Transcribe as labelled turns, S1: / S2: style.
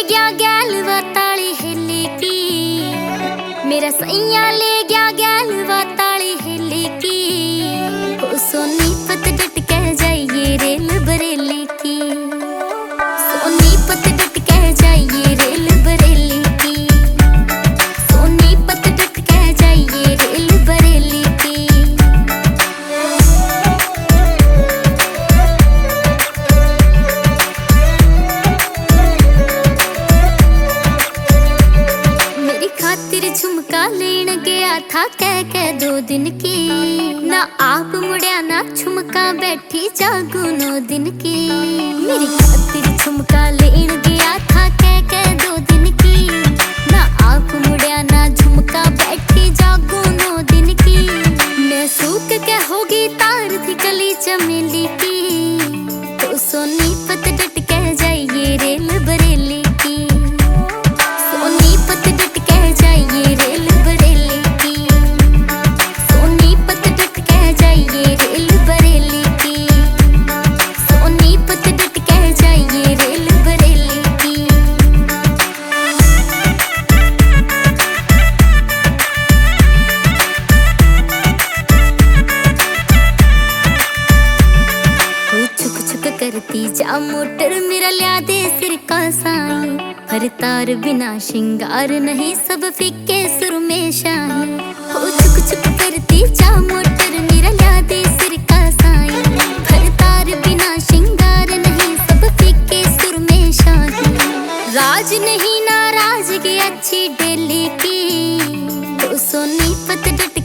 S1: गया गैलवा ताली हिली की, मेरा सैया ले गया गैलवा ताली हिली की। ओ सोनीपत डट कह जाइए रेल बरेली की, सोनीपत डट कह जाइए रेल बरेली की, सोनीपत डट कह जाइए रेल बरेली की। मेरी खातिर झुमका लेन गया था कह 2 दिन की, ना आप मुड़िया ना झुमका बैठी जागू 9 दिन की। मेरी खातिर झुमका लेन गया था कह 2 दिन की, ना आप मुड़िया ना झुमका बैठी जागू 9 दिन की। मैं सूख के होगी तार थी कली चमेली की, तो सोनीपत डट कह जाइए रेल बरेली की, सोनीपत डट कह जाइए रेल बरेली की, सोनीपत डट कह जाइए रेल बरेली की, सोनीपत डट कह जाइए रेल बरेली की। छुक छुक करती जा मोटर मेरा लिया दे सिर का साई, हर तार बिना श्रृंगार नहीं सब फीके सुर में शाही। हो छुक छुक करती जा मोटर मेरा लिया दे सिर का साई, हर तार बिना श्रृंगार नहीं सब फीके सुर में शाही। राज नहीं नाराज की अच्छी डेली की, तो सोनीपत डट